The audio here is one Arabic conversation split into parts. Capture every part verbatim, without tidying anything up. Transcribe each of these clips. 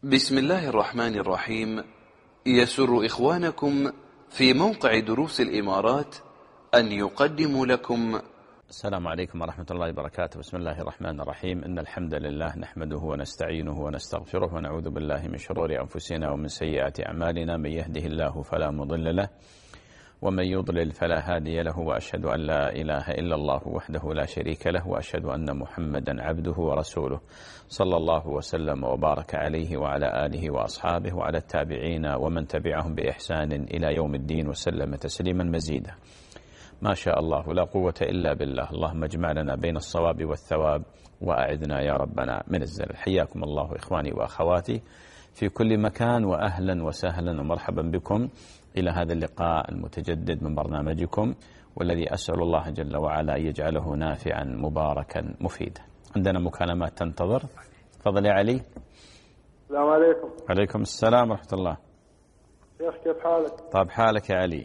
بسم الله الرحمن الرحيم. يسر إخوانكم في موقع دروس الإمارات أن يقدموا لكم. السلام عليكم ورحمة الله وبركاته. بسم الله الرحمن الرحيم. إن الحمد لله نحمده ونستعينه ونستغفره ونعوذ بالله من شرور أنفسنا ومن سيئات أعمالنا. من يهده الله فلا مضل له ومن يضلل فلا هادي له، وأشهد أن لا إله إلا الله وحده لا شريك له، وأشهد أن محمدا عبده ورسوله صلى الله وسلم وبارك عليه وعلى آله وأصحابه وعلى التابعين ومن تبعهم بإحسان إلى يوم الدين وسلم تسليما مزيدا. ما شاء الله لا قوة إلا بالله. اللهم اجمع لنا بين الصواب والثواب وأعذنا يا ربنا من الزلل. حياكم الله إخواني وأخواتي في كل مكان، وأهلا وسهلا ومرحبا بكم إلى هذا اللقاء المتجدد من برنامجكم، والذي أسأل الله جل وعلا أن يجعله نافعا مباركا مفيدا. عندنا مكالمات تنتظر. تفضل يا علي. السلام عليكم. عليكم السلام ورحمة الله. شيخ كيف حالك؟ طيب حالك يا علي؟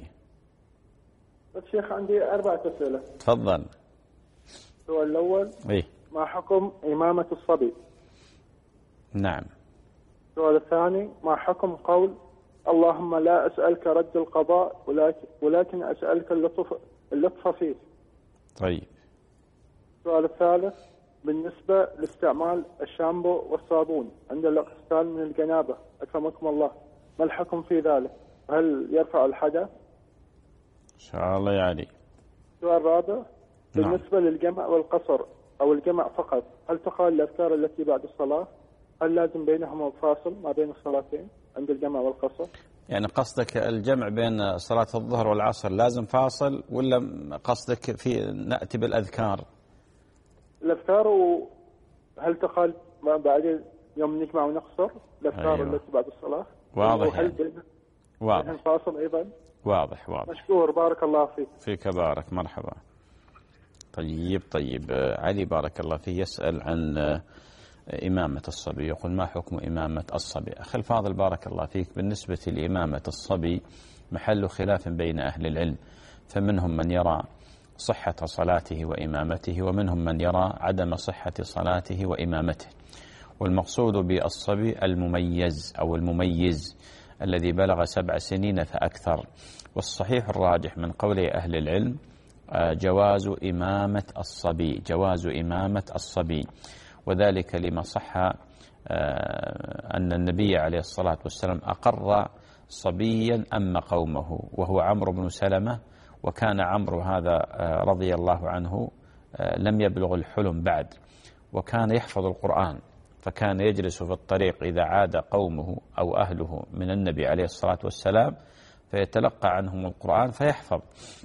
بس شيخ عندي أربعة أسئلة. تفضل. السؤال الأول: إيه؟ ما حكم إمامة الصبي؟ نعم. السؤال الثاني: ما حكم قول اللهم لا أسألك رد القضاء ولكن, ولكن أسألك اللطف, اللطف فيه؟ طيب. السؤال الثالث: بالنسبة لاستعمال الشامبو والصابون عند الاغتسال من الجنابة أكرمكم الله، ما الحكم في ذلك؟ هل يرفع الحدث؟ إن شاء الله يا علي. السؤال الرابع: بالنسبة نعم. للجمع والقصر أو الجمع فقط، هل تقال الأذكار التي بعد الصلاة؟ هل لازم بينهما فاصل ما بين الصلاتين عند الجمع والقصر؟ يعني قصدك الجمع بين صلاة الظهر والعصر لازم فاصل، ولا قصدك في نأتي بالأذكار؟ الأذكار، وهل تقال بعد يوم نجمع ونقصر الأذكار أيوة. التي بعد الصلاة واضح وهل يعني. بين واضح. فاصل أيضا؟ واضح واضح. مشكور بارك الله فيك. فيك بارك. مرحبا. طيب طيب. علي بارك الله فيه يسأل عن إمامة الصبي، يقول ما حكم إمامة الصبي؟ أخي الفاضل بارك الله فيك، بالنسبة لإمامة الصبي محل خلاف بين أهل العلم، فمنهم من يرى صحة صلاته وإمامته، ومنهم من يرى عدم صحة صلاته وإمامته. والمقصود بالصبي المميز أو المميز الذي بلغ سبع سنين فأكثر. والصحيح الراجح من قول أهل العلم جواز إمامة الصبي، جواز إمامة الصبي، وذلك لما صح أن النبي عليه الصلاة والسلام أقر صبيا أم قومه، وهو عمرو بن سلمة. وكان عمرو هذا رضي الله عنه لم يبلغ الحلم بعد، وكان يحفظ القرآن، فكان يجلس في الطريق إذا عاد قومه أو أهله من النبي عليه الصلاة والسلام فيتلقى عنهم القرآن فيحفظ.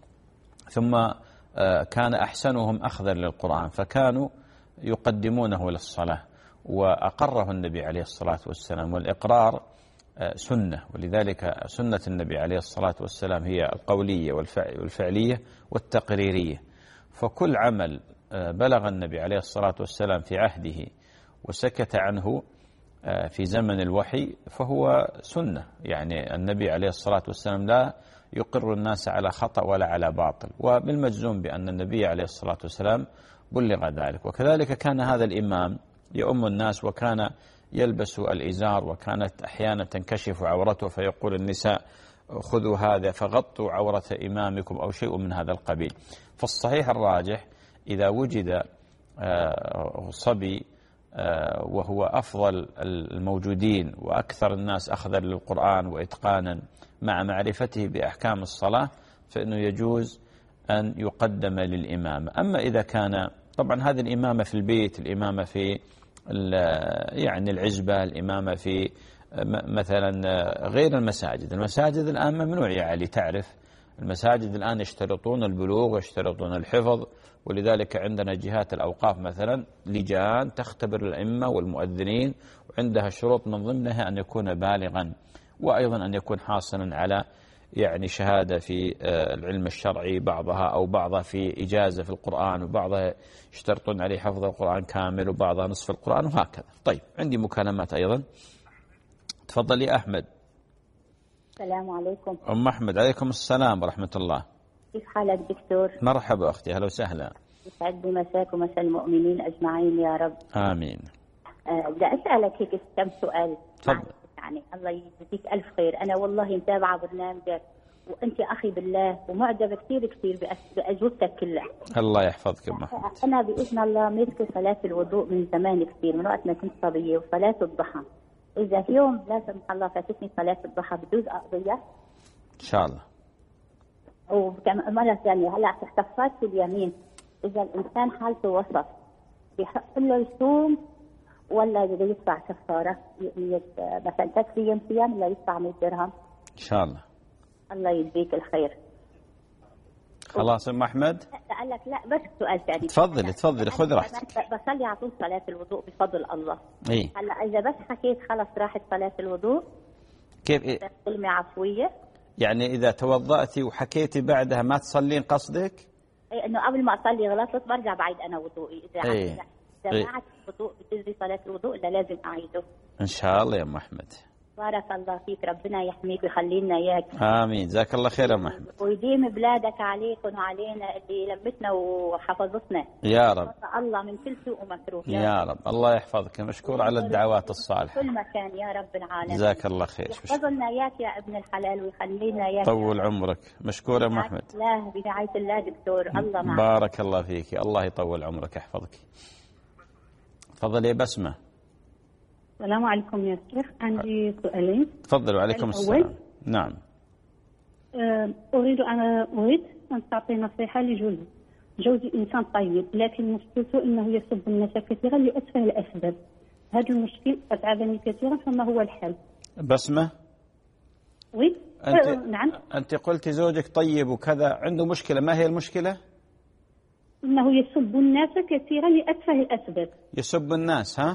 ثم كان أحسنهم أخذا للقرآن، فكانوا يقدمونه للصلاة، وأقره النبي عليه الصلاة والسلام. والإقرار سنة، ولذلك سنة النبي عليه الصلاة والسلام هي القولية والفعلية والتقريرية. فكل عمل بلغ النبي عليه الصلاة والسلام في عهده وسكت عنه في زمن الوحي فهو سنة. يعني النبي عليه الصلاة والسلام لا يقر الناس على خطأ ولا على باطل، وبالمجزوم بأن النبي عليه الصلاة والسلام بلغ ذلك. وكذلك كان هذا الإمام يؤم الناس، وكان يلبس الإزار، وكانت أحيانا تنكشف عورته فيقول النساء خذوا هذا فغطوا عورة إمامكم أو شيء من هذا القبيل. فالصحيح الراجح إذا وجد صبي وهو أفضل الموجودين وأكثر الناس أخذا للقرآن وإتقانا مع معرفته بأحكام الصلاة، فإنه يجوز أن يقدم للإمامة. أما إذا كان طبعا هذه الإمامة في البيت، الإمامة في يعني العزبة، الإمامة في مثلا غير المساجد. المساجد الآن ممنوع يا علي، تعرف المساجد الآن يشترطون البلوغ ويشترطون الحفظ، ولذلك عندنا جهات الأوقاف مثلا لجان تختبر الأئمة والمؤذنين، وعندها شروط من ضمنها أن يكون بالغا، وأيضا أن يكون حاصلا على يعني شهادة في العلم الشرعي بعضها، أو بعضها في إجازة في القرآن، وبعضها يشترطون عليه حفظ القرآن كامل، وبعضها نصف القرآن، وهكذا. طيب عندي مكالمات أيضا. تفضلي أحمد. السلام عليكم. أم أحمد. عليكم السلام ورحمة الله. كيف حالك دكتور؟ مرحبا أختي، أهلا وسهلا. يسعد مساك ومساء المؤمنين أجمعين يا رب. آمين. آه، بدي أسألك هيك كم سؤال. تفضل. يعني الله يجزيك ألف خير. أنا والله متابعة برنامجك وأنت أخي بالله ومعجبة كثير كثير بأس- بأجوبتك كلها. الله يحفظك أم أحمد. أنا بإذن الله ماسكة صلاة الوضوء من زمان كثير، من وقت ما كنت صبية، وصلاة الضحى. إذا في يوم لا سمح الله فاتتني صلاة الضحى بجوز أقضيها؟ إن شاء الله. وكمان مرة ثانية هلا في كفارة اليمين، إذا الإنسان حالته وسط بحق له يصوم ولا بده يدفع كفارة؟ ي- مثلا ثلاث أيام صيام ولا يدفع مية درهم؟ إن شاء الله. الله يجزيك الخير. خلاص أم أحمد. قال لك لا بس سؤال ثاني. تفضلي تفضلي خذ راحتك. بصلي على طول صلاة الوضوء بفضل الله. إيه. هلا إذا بس حكيت خلص راحت صلاة الوضوء. كيف إيه؟ كلمة عفوية. يعني إذا توضأتي وحكيتي بعدها ما تصلين قصدك؟ إيه إنه قبل ما أصلي غلطت برجع بعيد أنا وضوئي. إذا إيه. إذا إيه. ما عدت الوضوء بتجري صلاة الوضوء إلا لازم أعيده. إن شاء الله يا أم أحمد. بارك الله فيك، ربنا يحميك ويخلي لنا إياك. آمين. جزاك الله خير يا أم أحمد. ويديم بلادك عليكم وعلينا اللي لمتنا وحفظتنا. يا رب. الله من كل سوء ومكروه. يا رب. الله يحفظك. مشكور على الدعوات الصالحة. كل مكان يا رب العالمين. جزاك الله خير. يحفظ لنا إياك يا ابن الحلال ويخلي لنا إياك. طول عمرك. مشكور يا أم أحمد. الله برعاية الله دكتور. الله معك. بارك الله فيك. الله يطول عمرك يحفظك. تفضل يا بسمة. السلام عليكم يا شيخ، عندي سؤالين. تفضل. وعليكم السلام. نعم. أريد أن أريد أن تعطي نصيحة لجوزي. جوزي إنسان طيب لكن مشكلته أنه يسب الناس كثيرا لأتفه الأسباب. هذا المشكل أتعبني كثيرا، فما هو الحل؟ بسمة. وي. أنت أه نعم. أنت قلت زوجك طيب وكذا، عنده مشكلة، ما هي المشكلة؟ أنه يسب الناس كثيرا لأتفه الأسباب. يسب الناس ها؟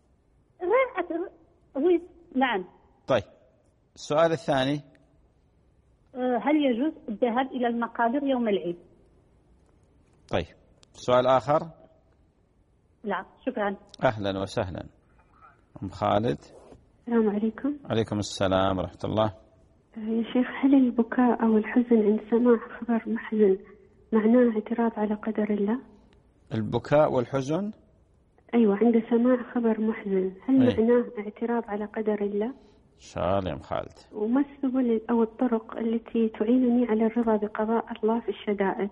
وي. نعم. طيب. السؤال الثاني. هل يجوز الذهاب إلى المقابر يوم العيد؟ طيب. سؤال آخر. لا شكرا. أهلا وسهلا. أم خالد. السلام عليكم. عليكم السلام ورحمة الله. يا شيخ، هل البكاء أو الحزن عند سماع خبر محزن معناه اعتراض على قدر الله؟ البكاء والحزن؟ أيوة، عند سماع خبر محزن هل أي. معناه اعتراض على قدر الله؟ إن شاء الله يا أم خالد. وما السبل أو الطرق التي تعينني على الرضا بقضاء الله في الشدائد؟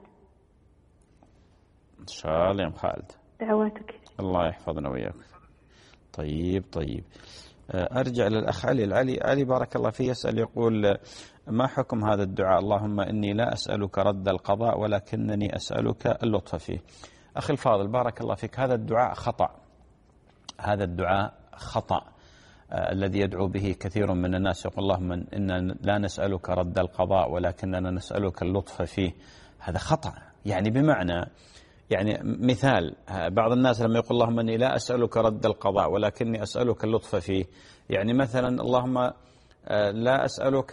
إن شاء الله يا أم خالد. دعواتك. الله يحفظنا وياك. طيب طيب. أرجع للأخ علي. العلي علي بارك الله فيه يسأل يقول: ما حكم هذا الدعاء؟ اللهم إني لا أسألك رد القضاء ولكنني أسألك اللطف فيه. أخي الفاضل بارك الله فيك، هذا الدعاء خطأ. هذا الدعاء خطأ آه الذي يدعو به كثير من الناس، يقول اللهم إنا لا نسألك رد القضاء ولكننا نسألك اللطف فيه. هذا خطأ. يعني بمعنى، يعني مثال، بعض الناس لما يقول اللهم إني لا أسألك رد القضاء ولكني أسألك اللطف فيه، يعني مثلا اللهم لا أسألك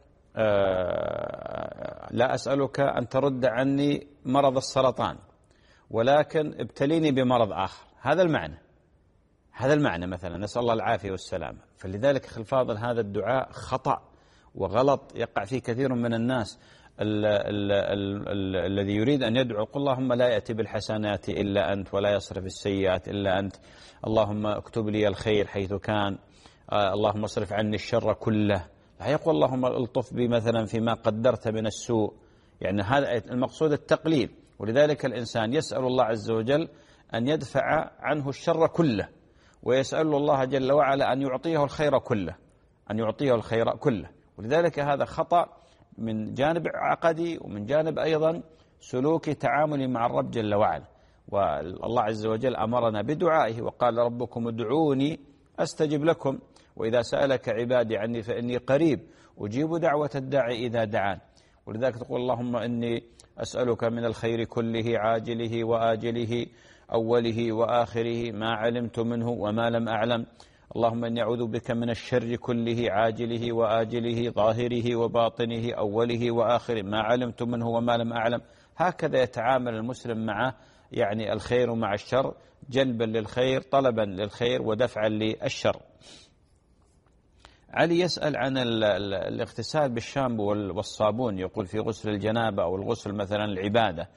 لا أسألك أن ترد عني مرض السرطان ولكن ابتليني بمرض آخر. هذا المعنى، هذا المعنى مثلا، نسأل الله العافية والسلامة. فلذلك أخي الفاضل هذا الدعاء خطأ وغلط يقع فيه كثير من الناس. ال ال ال ال الذي يريد أن يدعو قل اللهم لا يأتي بالحسنات إلا أنت ولا يصرف السيئات إلا أنت، اللهم اكتب لي الخير حيث كان، آه اللهم اصرف عني الشر كله. لا يقول اللهم الطف بي مثلا فيما قدرت من السوء. يعني هذا المقصود التقليل. ولذلك الإنسان يسأل الله عز وجل أن يدفع عنه الشر كله، ويسأل الله جل وعلا أن يعطيه الخير كله، أن يعطيه الخير كله. ولذلك هذا خطأ من جانب عقدي ومن جانب أيضا سلوكي تعاملي مع الرب جل وعلا. والله عز وجل أمرنا بدعائه وقال ربكم ادعوني أستجب لكم وإذا سألك عبادي عني فإني قريب أجيب دعوة الداعي إذا دعان. ولذلك تقول اللهم إني أسألك من الخير كله عاجله وآجله أوله وآخره ما علمت منه وما لم أعلم. اللهم إني أعوذ بك من الشر كله عاجله وآجله ظاهره وباطنه أوله وآخره ما علمت منه وما لم أعلم. هكذا يتعامل المسلم مع يعني الخير ومع الشر، جلبا للخير طلبا للخير ودفعا للشر. علي يسأل عن الاغتسال بالشامبو والصابون، يقول في غسل الجنابة أو الغسل مثلا العبادة،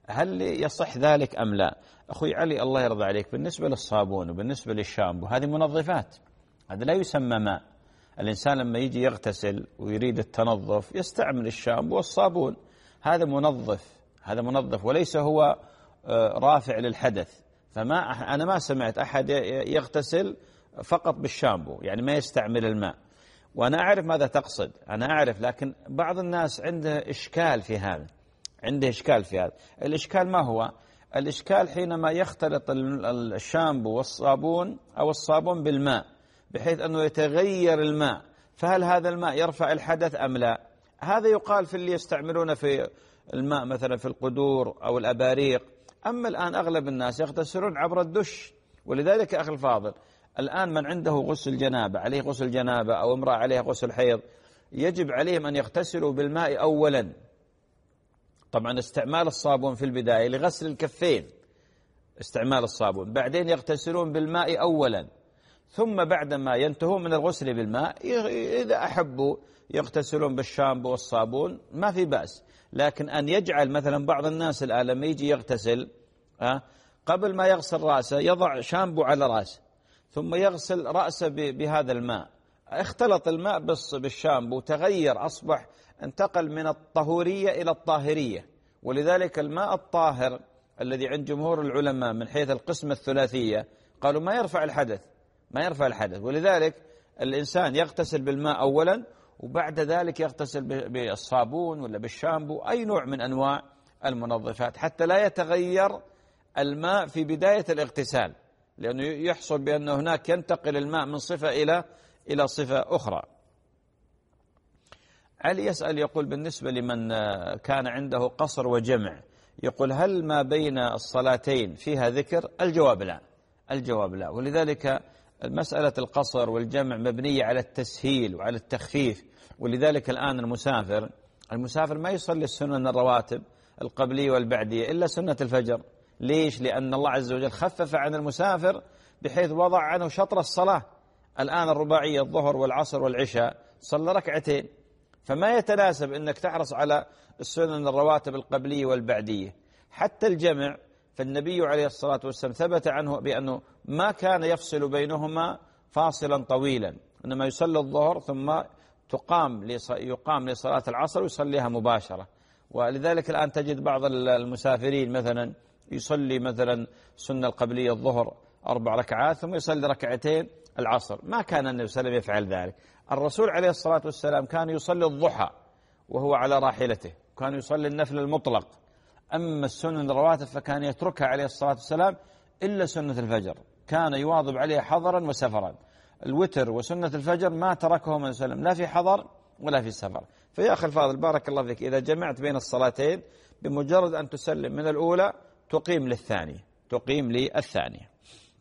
هل يصح ذلك أم لا؟ أخوي علي الله يرضى عليك، بالنسبة للصابون وبالنسبة للشامبو هذه منظفات، هذا لا يسمى ماء. الإنسان لما يجي يغتسل ويريد التنظف يستعمل الشامبو والصابون، هذا منظف، هذا منظف وليس هو رافع للحدث. فما أنا ما سمعت أحد يغتسل فقط بالشامبو، يعني ما يستعمل الماء. وأنا أعرف ماذا تقصد، أنا أعرف، لكن بعض الناس عنده إشكال في هذا، عنده إشكال في هذا. الإشكال ما هو؟ الإشكال حينما يختلط الشامبو والصابون أو الصابون بالماء بحيث أنه يتغير الماء، فهل هذا الماء يرفع الحدث أم لا؟ هذا يقال في اللي يستعملون في الماء مثلا في القدور أو الأباريق. أما الآن أغلب الناس يغتسلون عبر الدش. ولذلك أخي الفاضل، الآن من عنده غسل جنابة، عليه غسل جنابة، أو امرأة عليها غسل حيض، يجب عليهم أن يغتسلوا بالماء أولا. طبعا استعمال الصابون في البداية لغسل الكفين، استعمال الصابون، بعدين يغتسلون بالماء أولا، ثم بعدما ينتهون من الغسل بالماء إذا أحبوا يغتسلون بالشامبو والصابون ما في بأس. لكن أن يجعل مثلا بعض الناس الآن لما يجي يغتسل قبل ما يغسل رأسه يضع شامبو على رأسه ثم يغسل رأسه بهذا الماء، اختلط الماء بالشامبو، تغير، أصبح انتقل من الطهورية إلى الطاهرية. ولذلك الماء الطاهر الذي عند جمهور العلماء من حيث القسمة الثلاثية قالوا ما يرفع الحدث، ما يرفع الحدث. ولذلك الإنسان يغتسل بالماء أولا، وبعد ذلك يغتسل بالصابون ولا بالشامبو، أي نوع من أنواع المنظفات، حتى لا يتغير الماء في بداية الاغتسال، لأنه يحصل بأن هناك ينتقل الماء من صفة إلى إلى صفة أخرى. علي يسأل يقول بالنسبة لمن كان عنده قصر وجمع، يقول هل ما بين الصلاتين فيها ذكر؟ الجواب لا، الجواب لا. ولذلك مسألة القصر والجمع مبنية على التسهيل وعلى التخفيف. ولذلك الآن المسافر المسافر ما يصلي السنن الرواتب القبلية والبعدية إلا سنة الفجر. ليش؟ لأن الله عز وجل خفف عن المسافر بحيث وضع عنه شطر الصلاة. الآن الرباعية الظهر والعصر والعشاء صلى ركعتين، فما يتناسب أنك تحرص على السنن الرواتب القبلية والبعدية. حتى الجمع فالنبي عليه الصلاة والسلام ثبت عنه بأنه ما كان يفصل بينهما فاصلا طويلا، إنما يصلي الظهر ثم تقام يقام لصلاة العصر ويصليها مباشرة. ولذلك الآن تجد بعض المسافرين مثلا يصلي مثلا سنة القبلية الظهر أربع ركعات ثم يصلي ركعتين العصر. ما كان النبي صلى الله عليه وسلم يفعل ذلك. الرسول عليه الصلاة والسلام كان يصلي الضحى وهو على راحلته، كان يصلي النفل المطلق. أما السنن الرواتب فكان يتركها عليه الصلاة والسلام إلا سنة الفجر، كان يواظب عليها حضرا وسفرا. الوتر وسنة الفجر ما تركه من سلم لا في حضر ولا في سفر. فيا أخي الفاضل بارك الله فيك، إذا جمعت بين الصلاتين بمجرد أن تسلم من الأولى تقيم للثانية، تقيم للثانية.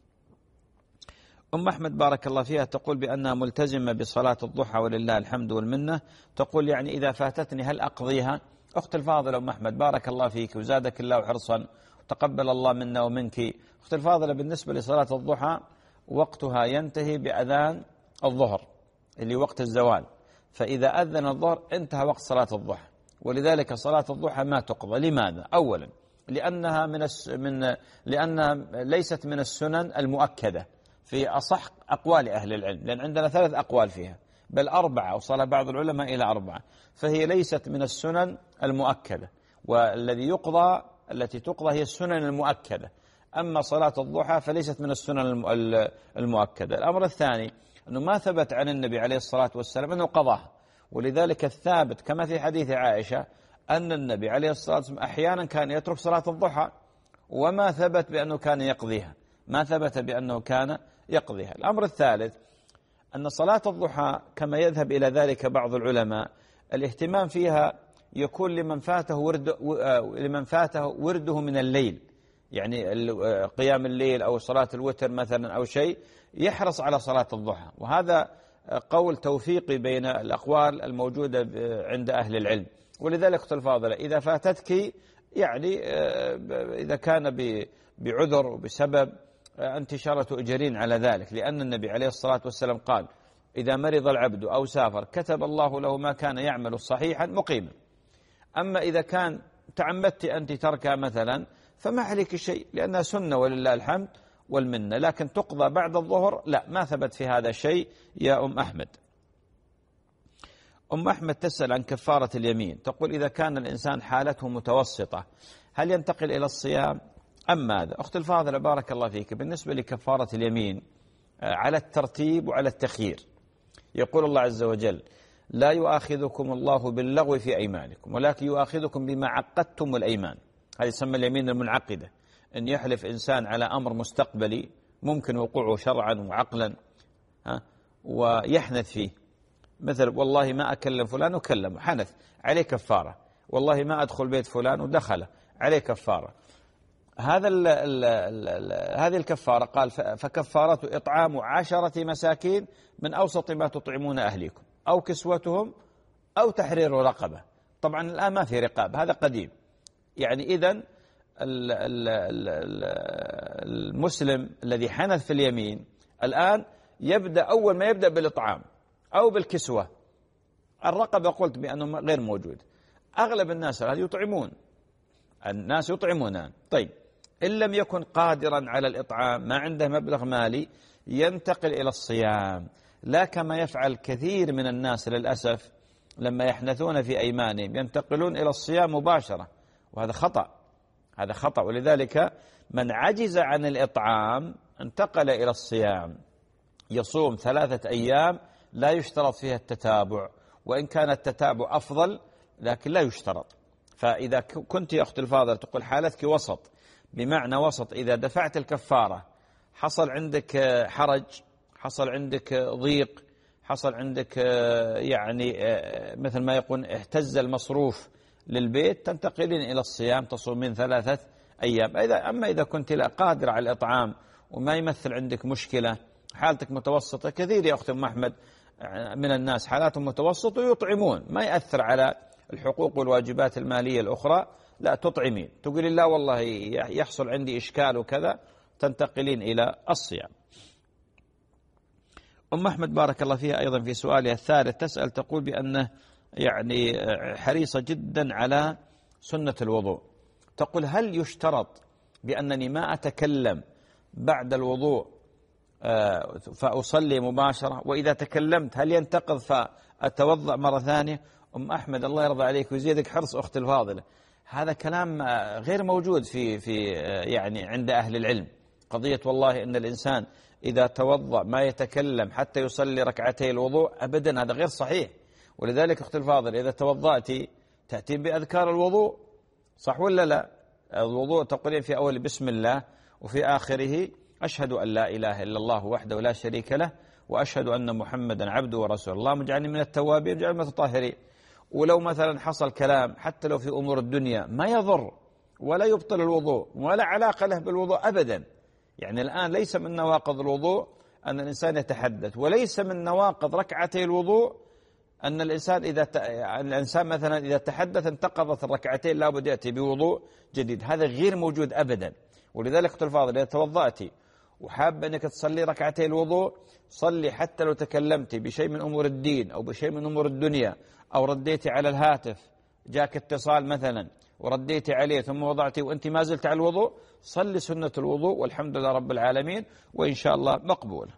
أم أحمد بارك الله فيها تقول بأنها ملتزمة بصلاة الضحى ولله الحمد والمنة. تقول يعني إذا فاتتني هل أقضيها؟ أخت الفاضلة أم أحمد بارك الله فيك وزادك الله حرصا وتقبل الله منا ومنك. أخت الفاضلة بالنسبة لصلاة الضحى وقتها ينتهي بأذان الظهر اللي وقت الزوال، فإذا أذن الظهر انتهى وقت صلاة الضحى. ولذلك صلاة الضحى ما تقضى. لماذا؟ أولا لأنها من الس... من لأنها ليست من السنن المؤكدة في أصح أقوال أهل العلم، لأن عندنا ثلاث أقوال فيها بل أربعة، وصل بعض العلماء إلى أربعة، فهي ليست من السنن المؤكدة، والذي يقضى التي تقضى هي السنن المؤكدة. أما صلاة الضحى فليست من السنن المؤكدة. الأمر الثاني أنه ما ثبت عن النبي عليه الصلاة والسلام أنه قضاها، ولذلك الثابت كما في حديث عائشة أن النبي عليه الصلاة والسلام أحيانا كان يترك صلاة الضحى، وما ثبت بأنه كان يقضيها، ما ثبت بأنه كان يقضيها. الأمر الثالث أن صلاة الضحى كما يذهب إلى ذلك بعض العلماء الاهتمام فيها يكون لمن فاته ورد لمن فاته ورده من الليل، يعني قيام الليل أو صلاة الوتر مثلا أو شيء، يحرص على صلاة الضحى. وهذا قول توفيقي بين الأقوال الموجودة عند أهل العلم. ولذلك أختي الفاضلة إذا فاتتك يعني إذا كان بعذر وبسبب أنت شرة تؤجرين على ذلك، لأن النبي عليه الصلاة والسلام قال إذا مرض العبد أو سافر كتب الله له ما كان يعمل صحيحا مقيما. أما إذا كان تعمدت أنت تركها مثلا فما عليك شيء لأنها سنة ولله الحمد والمنة، لكن تقضى بعد الظهر لا، ما ثبت في هذا شيء يا أم أحمد. أم أحمد تسأل عن كفارة اليمين، تقول إذا كان الإنسان حالته متوسطة هل ينتقل إلى الصيام أم ماذا؟ أخت الفاضلة بارك الله فيك، بالنسبة لكفارة اليمين على الترتيب وعلى التخيير. يقول الله عز وجل لا يؤاخذكم الله باللغو في أيمانكم ولكن يؤاخذكم بما عقدتم الأيمان. هذه يسمى اليمين المنعقدة، أن يحلف إنسان على أمر مستقبلي ممكن وقوعه شرعا وعقلا ها ويحنث فيه، مثل والله ما أكلم فلان وكلم حنث عليه كفارة، والله ما أدخل بيت فلان ودخل عليه كفارة. هذا ال ال ال ال هذه الكفارة قال فكفارة إطعام عشرة مساكين من أوسط ما تطعمون أهليكم أو كسوتهم أو تحرير رقبة. طبعا الآن ما في رقاب، هذا قديم. يعني إذن المسلم الذي حنث في اليمين الآن يبدأ أول ما يبدأ بالإطعام أو بالكسوة. الرقبة قلت بأنه غير موجود، أغلب الناس هذه يطعمون، الناس يطعمون. طيب إن لم يكن قادرا على الإطعام، ما عنده مبلغ مالي، ينتقل إلى الصيام، لا كما يفعل كثير من الناس للأسف لما يحنثون في أيمانهم ينتقلون إلى الصيام مباشرة، وهذا خطأ، هذا خطأ. ولذلك من عجز عن الإطعام انتقل إلى الصيام، يصوم ثلاثة أيام لا يشترط فيها التتابع، وإن كان التتابع أفضل لكن لا يشترط. فإذا كنت يا أخت الفاضل تقول حالتك وسط، بمعنى وسط إذا دفعت الكفارة حصل عندك حرج، حصل عندك ضيق، حصل عندك يعني مثل ما يقول اهتز المصروف للبيت، تنتقلين إلى الصيام تصومين ثلاثة أيام. إذا أما إذا كنت لا قادر على الإطعام وما يمثل عندك مشكلة، حالتك متوسطة، كثير يا أخت أم أحمد من الناس حالاتهم متوسط ويطعمون، ما يأثر على الحقوق والواجبات المالية الأخرى، لا تطعمين، تقولين لا والله يحصل عندي إشكال وكذا، تنتقلين إلى الصيام. أم أحمد بارك الله فيها أيضا في سؤالها الثالث تسأل، تقول بأنه يعني حريصة جدا على سنة الوضوء، تقول هل يشترط بأنني ما أتكلم بعد الوضوء فأصلي مباشرة، وإذا تكلمت هل ينتقض فأتوضأ مرة ثانية؟ أم أحمد الله يرضى عليك ويزيدك حرص أخت الفاضلة، هذا كلام غير موجود في في يعني عند أهل العلم. قضية والله إن الإنسان إذا توضأ ما يتكلم حتى يصلي ركعتي الوضوء أبدا، هذا غير صحيح. ولذلك أخت الفاضل إذا توضأتي تأتين بأذكار الوضوء، صح ولا لا؟ الوضوء تقولين في أول بسم الله وفي آخره أشهد أن لا إله إلا الله وحده لا شريك له وأشهد أن محمدا عبده ورسوله، اللهم اجعلني من التوابين واجعلني من المتطهرين. ولو مثلا حصل كلام حتى لو في أمور الدنيا ما يضر ولا يبطل الوضوء ولا علاقة له بالوضوء أبدا. يعني الآن ليس من نواقض الوضوء أن الإنسان يتحدث، وليس من نواقض ركعتي الوضوء أن الإنسان إذا ت... الإنسان مثلا إذا تحدث انتقضت الركعتين لا بد يأتي بوضوء جديد، هذا غير موجود أبدا. ولذلك أخت الفاضل إذا توضأتي وحاب أنك تصلي ركعتي الوضوء، صلي حتى لو تكلمت بشيء من أمور الدين أو بشيء من أمور الدنيا، أو رديتي على الهاتف جاك اتصال مثلا ورديتي عليه ثم وضعتي وأنت ما زلت على الوضوء، صلي سنة الوضوء والحمد لله رب العالمين وإن شاء الله مقبول.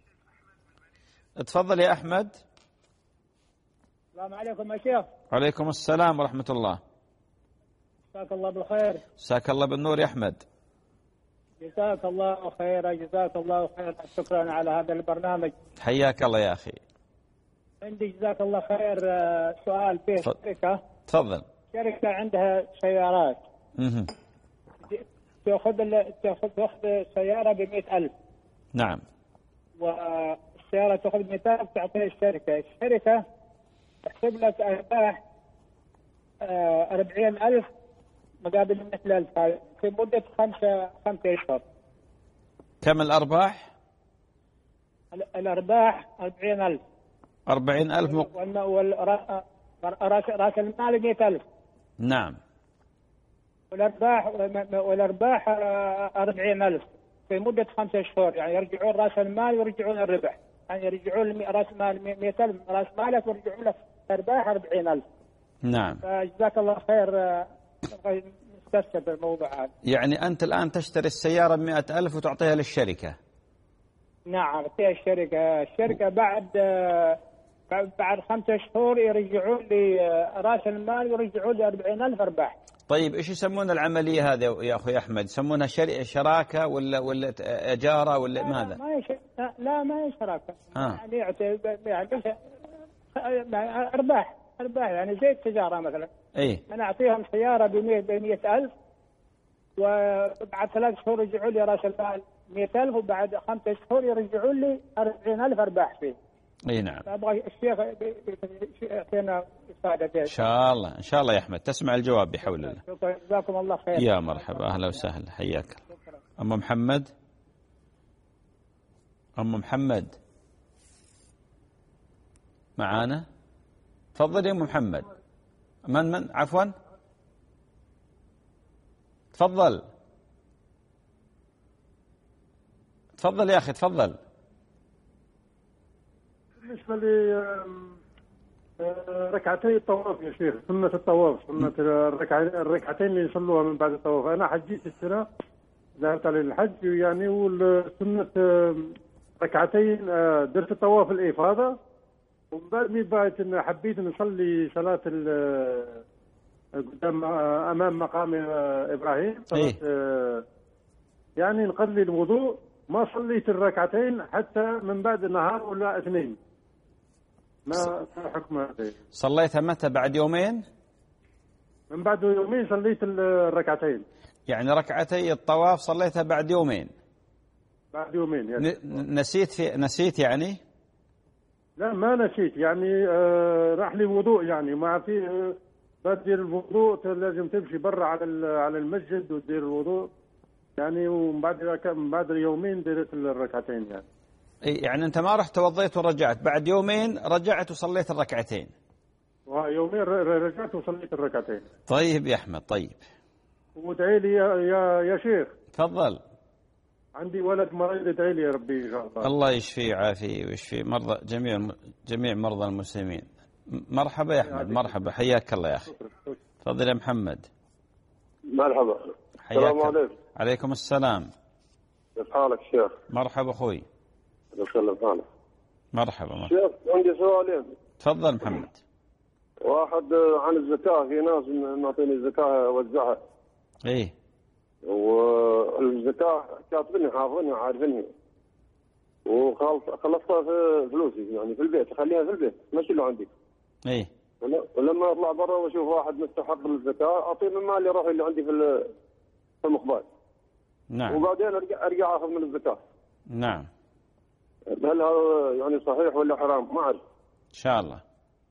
تفضل يا أحمد. السلام عليكم يا شيخ. عليكم السلام ورحمة الله. جزاك الله بالخير. جزاك الله بالنور يا أحمد. جزاك الله خيرا جزاك الله خيرا، شكرا على هذا البرنامج. حياك الله يا أخي. عندي جزاك الله خير سؤال في شركة. تفضل. شركة عندها سيارات. اها. تأخذ تأخذ سيارة بمئة ألف. نعم. والسيارة تأخذ مئتين ألف تعطيها الشركة، الشركة تحسب لك أرباح أربعين ألف مقابل مثل ألف في مدة خمسة خمسة أشهر. كم الأرباح؟ الأرباح أربعين ألف. أربعين ألف مق... والرأس رأس المال مئة ألف. نعم. والأرباح والأرباح أربعين ألف في مدة خمسة أشهر، يعني يرجعون رأس المال ويرجعون الربح، يعني يرجعون رأس مال مئة ألف رأس مالك ويرجعون لك أرباح أربعين ألف. نعم. فجزاك الله خير نبغى نستفسر بالموضوع هذا. يعني أنت الآن تشتري السيارة بمئة ألف وتعطيها للشركة؟ نعم فيها الشركة، الشركة بعد بعد خمسة شهور يرجعون لي رأس المال، يرجعون لي أربعين ألف أرباح. طيب إيش يسمون العملية هذه يا أخوي أحمد؟ يسمونها شراكة ولا ولا إجارة ولا ماذا؟ ما هي لا ما هي شراكة. آه. يعني يعني أرباح أرباح يعني زي التجارة مثلا. إيه. أنا أعطيهم سيارة بمئة ألف وبعد ثلاث شهور يرجعوا لي رأس المال مئة ألف، وبعد خمسة شهور يرجعوا لي أربعين ألف أرباح فيه. اي نعم. ابغى الشيخ يعطينا افاده. ان شاء الله ان شاء الله يا احمد تسمع الجواب بحول الله. شكرا جزاكم الله خير. يا مرحبا اهلا وسهلا حياك. ام محمد ام محمد معانا؟ تفضل يا ام محمد. من من عفوا تفضل تفضل يا اخي تفضل. بالنسبة لركعتي الطواف يا شيخ، سنة الطواف، سنة الركعتين اللي يصلوها من بعد الطواف. أنا حجيت السنة ذهبت على الحج يعني، والسنة ركعتين درت الطواف الإفاضة، ومن بعد مي بعد حبيت نصلي صلاة قدام أمام مقام إبراهيم صلاة يعني نقضي الوضوء، ما صليت الركعتين حتى من بعد النهار ولا اثنين. ما حكم هذا؟ صليتها متى؟ بعد يومين؟ من بعد يومين صليت الركعتين. يعني ركعتي الطواف صليتها بعد يومين؟ بعد يومين يعني. نسيت في نسيت يعني؟ لا ما نسيت يعني، آه راح لي وضوء يعني، ما في آه بدير الوضوء لازم تمشي برا على على المسجد وتدير الوضوء يعني، ومن بعد من بعد يومين درت الركعتين يعني. يعني أنت ما رحت توضيت ورجعت، بعد يومين رجعت وصليت الركعتين؟ يومين رجعت وصليت الركعتين. طيب يا أحمد طيب. وادعي لي يا يا يا شيخ. تفضل. عندي ولد مريض ادعي لي يا ربي إن شاء الله. الله يشفيه ويعافيه ويشفي مرضى جميع جميع مرضى المسلمين. مرحبا يا أحمد مرحبا حياك الله يا أخي. تفضل يا محمد. مرحبا. السلام عليكم. عليكم السلام. كيف حالك شيخ؟ مرحبا أخوي. يسلم حالك. مرحبا مرحبا. شيخ عندي سؤالين. تفضل محمد. واحد عن الزكاة، في ناس نعطيني الزكاة وزعها. إيه. والزكاة كاتبينها حافظينها عارفينها. وخلصتها في فلوسي يعني في البيت، أخليها في البيت ماشي اللي عندي. إيه. ولما أطلع برا وأشوف واحد مستحق للزكاة أعطيه من مالي أروح اللي عندي في في المخبار. نعم. وبعدين أرجع أرجع أخذ من الزكاة. نعم. هل هذا يعني صحيح ولا حرام؟ ما أعرف. إن شاء الله.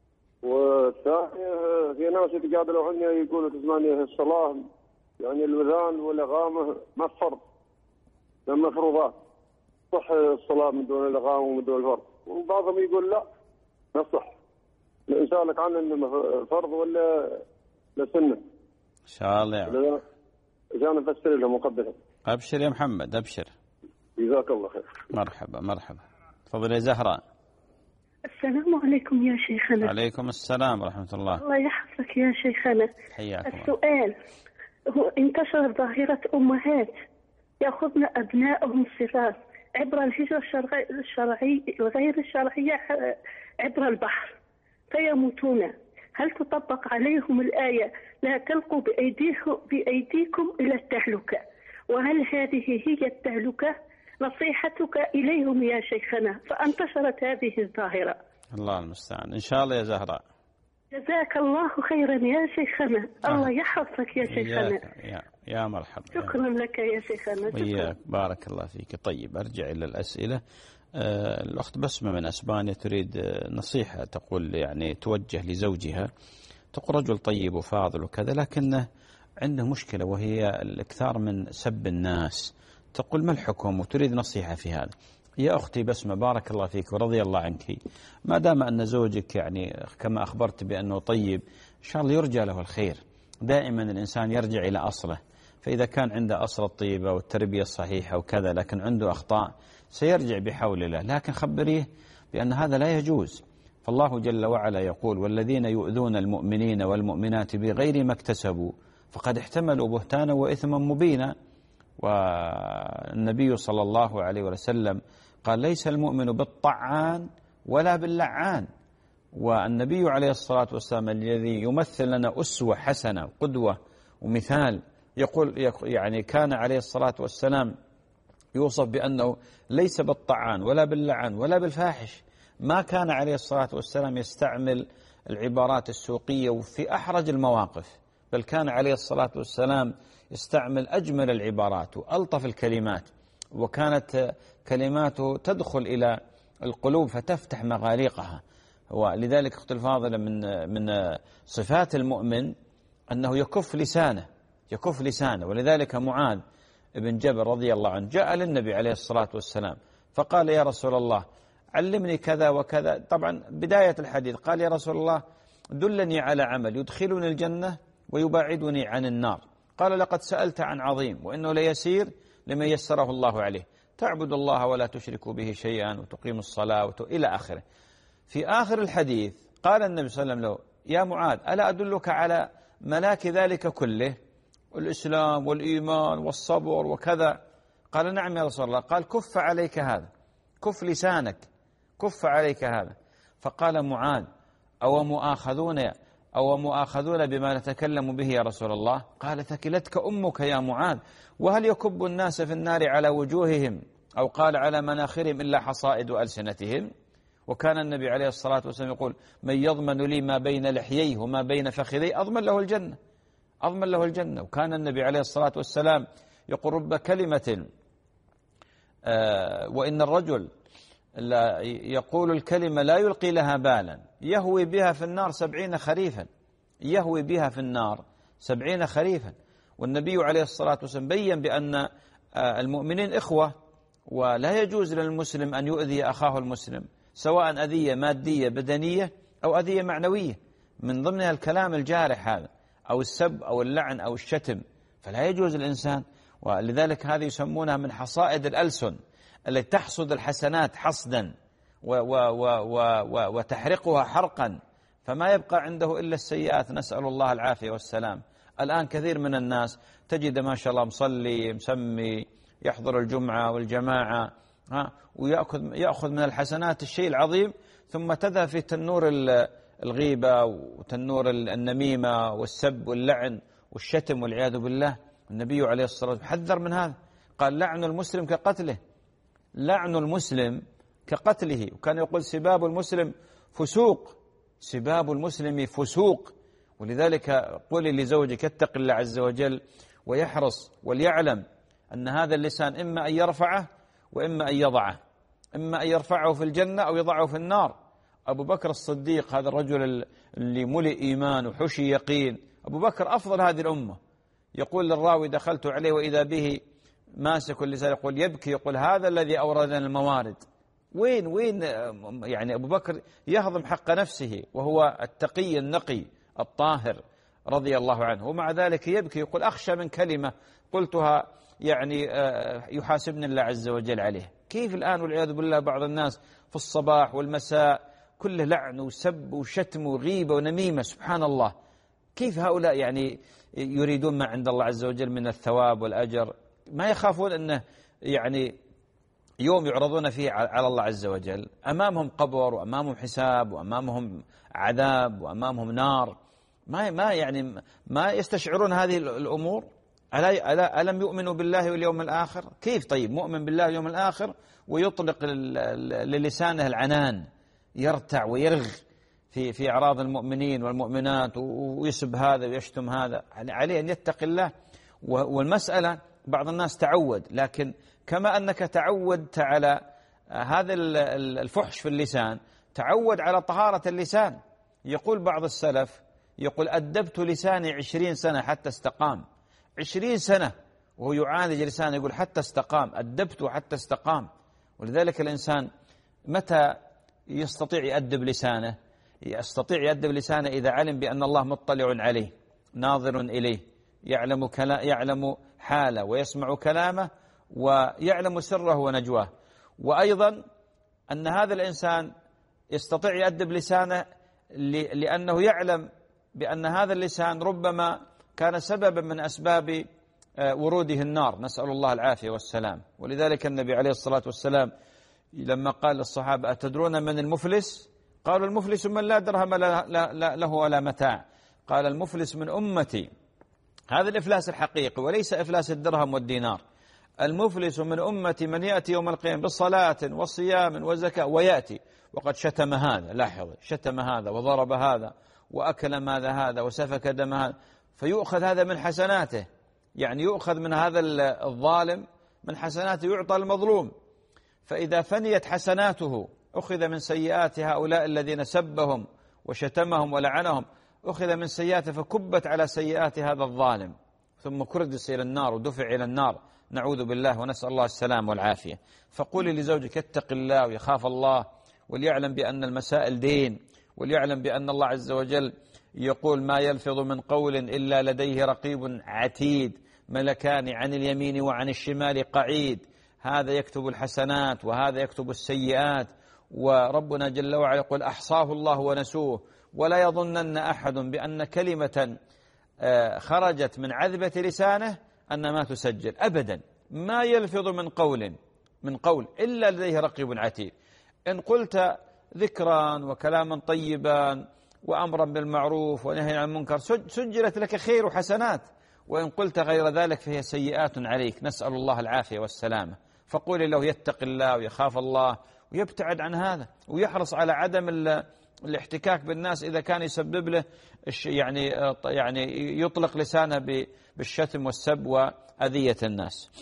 والثاني في ناس يتجادلوا عني يقولوا تسمعني الصلاة يعني الأذان والإقامة ما فرض، لما مفروضات صح الصلاة من دون الإقامة ومن دون الفرض، وبعضهم يقول لا ما صح. الإنسان لك عنه إنه فرض ولا لسنة. إن شاء الله يعني. عشان نفسر لهم مقبلهم. أبشر يا محمد أبشر. جزاك الله خير. مرحبا مرحبا. تفضل يا زهراء. السلام عليكم يا شيخنا. عليكم السلام ورحمة الله. الله يحفظك يا شيخنا. حياكم. السؤال هو انتشر ظاهرة أمهات يأخذن أبنائهم الصغار عبر الهجرة الشرعية الغير الشرعية عبر البحر فيموتون، هل تطبق عليهم الآية لا تلقوا بأيديكم, بأيديكم إلى التهلكة؟ وهل هذه هي التهلكة؟ نصيحتك إليهم يا شيخنا، فانتشرت هذه الظاهرة. الله المستعان. إن شاء الله يا زهراء. جزاك الله خيرا يا شيخنا. آه. الله يحفظك يا شيخنا. يا, يا مرحبا. شكرا يا لك يا شيخنا. وياك بارك الله فيك. طيب أرجع إلى الأسئلة. آه الأخت بسمة من أسبانيا تريد نصيحة، تقول يعني توجه لزوجها، تقول رجل طيب وفاضل وكذا لكنه عنده مشكلة وهي الإكثار من سب الناس، تقول ما الحكم وتريد نصيحة في هذا. يا أختي بسمة بارك الله فيك ورضي الله عنك، ما دام أن زوجك يعني كما أخبرت بأنه طيب إن شاء الله يرجى له الخير. دائما الإنسان يرجع إلى أصله، فإذا كان عنده أصل الطيبة والتربية الصحيحة وكذا لكن عنده أخطاء سيرجع بحول الله، لكن خبريه بأن هذا لا يجوز. فالله جل وعلا يقول والذين يؤذون المؤمنين والمؤمنات بغير ما اكتسبوا فقد احتملوا بهتانا وإثما مبينا. والنبي صلى الله عليه وسلم قال ليس المؤمن بالطعان ولا باللعان. والنبي عليه الصلاة والسلام الذي يمثل لنا أسوة حسنة قدوة ومثال، يقول يعني كان عليه الصلاة والسلام يوصف بأنه ليس بالطعان ولا باللعان ولا بالفاحش. ما كان عليه الصلاة والسلام يستعمل العبارات السوقية وفي أحرج المواقف، بل كان عليه الصلاة والسلام يستعمل أجمل العبارات وألطف الكلمات، وكانت كلماته تدخل إلى القلوب فتفتح مغاليقها. ولذلك أخت الفاضلة من من صفات المؤمن أنه يكف لسانه يكف لسانه ولذلك معاذ بن جبل رضي الله عنه جاء للنبي عليه الصلاة والسلام فقال يا رسول الله علمني كذا وكذا. طبعا بداية الحديث قال يا رسول الله دلني على عمل يدخلني الجنة ويباعدني عن النار. قال لقد سألت عن عظيم وإنه ليسير لمن يسره الله عليه، تعبد الله ولا تشرك به شيئا وتقيم الصلاة وت... إلى آخره. في آخر الحديث قال النبي صلى الله عليه وسلم له يا معاذ ألا أدلك على ملاك ذلك كله، الإسلام والإيمان والصبر وكذا؟ قال نعم يا رسول الله. قال كف عليك هذا، كف لسانك، كف عليك هذا. فقال معاذ أو مؤاخذون أو مؤاخذون بما نتكلم به يا رسول الله؟ قال ثكلتك أمك يا معاذ، وهل يكب الناس في النار على وجوههم أو قال على مناخرهم إلا حصائد ألسنتهم؟ وكان النبي عليه الصلاة والسلام يقول من يضمن لي ما بين لحييه وما بين فخذيه أضمن له الجنة، أضمن له الجنة. وكان النبي عليه الصلاة والسلام يقول رب كلمة آه وإن الرجل لا يقول الكلمة لا يلقي لها بالا يهوي بها في النار سبعين خريفا، يهوي بها في النار سبعين خريفا. والنبي عليه الصلاة والسلام بيّن بأن آه المؤمنين إخوة، ولا يجوز للمسلم أن يؤذي أخاه المسلم سواء أذية مادية بدنية أو أذية معنوية، من ضمنها الكلام الجارح هذا أو السب أو اللعن أو الشتم، فلا يجوز الإنسان. ولذلك هذه يسمونها من حصائد الألسن التي تحصد الحسنات حصدا و و و و و وتحرقها حرقا، فما يبقى عنده إلا السيئات، نسأل الله العافية والسلام. الآن كثير من الناس تجد ما شاء الله مصلي مسمي يحضر الجمعة والجماعة ها ويأخذ يأخذ من الحسنات الشيء العظيم، ثم تذهب في تنور الغيبة وتنور النميمة والسب واللعن والشتم والعياذ بالله. النبي عليه الصلاة والسلام حذر من هذا، قال لعن المسلم كقتله، لعن المسلم كقتله. وكان يقول سباب المسلم فسوق، سباب المسلم فسوق. ولذلك قولي لزوجك اتق الله عز وجل ويحرص وليعلم أن هذا اللسان إما أن يرفعه وإما أن يضعه، إما أن يرفعه في الجنة أو يضعه في النار. أبو بكر الصديق هذا الرجل اللي ملئ إيمان وحشي يقين، أبو بكر أفضل هذه الأمة، يقول للراوي دخلت عليه وإذا به ماسك اللسان يقول يبكي، يقول هذا الذي أوردنا الموارد. وين وين يعني أبو بكر يهضم حق نفسه وهو التقي النقي الطاهر رضي الله عنه، ومع ذلك يبكي يقول أخشى من كلمة قلتها يعني يحاسبني الله عز وجل عليه. كيف الآن والعياذ بالله بعض الناس في الصباح والمساء كله لعن وسب وشتم وغيبة ونميمة، سبحان الله. كيف هؤلاء يعني يريدون ما عند الله عز وجل من الثواب والأجر؟ ما يخافون أنه يعني يوم يعرضون فيه على الله عز وجل أمامهم قبر وأمامهم حساب وأمامهم عذاب وأمامهم نار، ما ما يعني ما يستشعرون هذه الأمور؟ ألا ألا ألم يؤمنوا بالله واليوم الآخر؟ كيف طيب مؤمن بالله واليوم الآخر ويطلق للسانه العنان، يرتع ويرغ في في أعراض المؤمنين والمؤمنات ويسب هذا ويشتم هذا؟ عليه أن يتقي الله. والمسألة بعض الناس تعود، لكن كما أنك تعودت على هذا الفحش في اللسان تعود على طهارة اللسان. يقول بعض السلف يقول أدبت لساني عشرين سنة حتى استقام، عشرين سنة وهو يعالج لسانه يقول حتى استقام، أدبته حتى استقام. ولذلك الإنسان متى يستطيع يأدب لسانه؟ يستطيع يأدب لسانه إذا علم بأن الله مطلع عليه ناظر إليه، يعلم كلا يعلم حاله ويسمع كلامه ويعلم سره ونجواه. وأيضا أن هذا الإنسان يستطيع يأدب لسانه لأنه يعلم بأن هذا اللسان ربما كان سببا من أسباب وروده النار، نسأل الله العافية والسلام. ولذلك النبي عليه الصلاة والسلام لما قال للصحابة أتدرون من المفلس؟ قالوا المفلس من لا درهم له ولا متاع. قال المفلس من أمتي، هذا الإفلاس الحقيقي وليس إفلاس الدرهم والدينار. المفلس من أمتي من يأتي يوم القيامة بصلاة وصيام وزكاة ويأتي وقد شتم هذا، لاحظ، شتم هذا وضرب هذا وأكل ماذا هذا وسفك دم هذا، فيؤخذ هذا من حسناته، يعني يؤخذ من هذا الظالم من حسناته يعطى المظلوم. فإذا فنيت حسناته أخذ من سيئات هؤلاء الذين سبهم وشتمهم ولعنهم، أخذ من سيئاته فكبت على سيئات هذا الظالم، ثم كردس إلى النار ودفع إلى النار، نعوذ بالله ونسأل الله السلام والعافية. فقولي لزوجك اتق الله ويخاف الله، وليعلم بأن المسائل دين، وليعلم بأن الله عز وجل يقول ما يلفظ من قول إلا لديه رقيب عتيد، ملكان عن اليمين وعن الشمال قعيد، هذا يكتب الحسنات وهذا يكتب السيئات. وربنا جل وعلا يقول أحصاه الله ونسوه. ولا يظنن أحد بأن كلمة خرجت من عذبة لسانه أن ما تسجل أبدا، ما يلفظ من قول من قول إلا لديه رقيب عتيد. إن قلت ذكرا وكلاما طيبا وأمرا بالمعروف ونهي عن المنكر سجلت لك خير وحسنات، وإن قلت غير ذلك فهي سيئات عليك، نسأل الله العافية والسلامة. فقولي له يتق الله ويخاف الله ويبتعد عن هذا، ويحرص على عدم الاحتكاك بالناس إذا كان يسبب له يعني يعني يطلق لسانه بالشتم والسب وأذية الناس.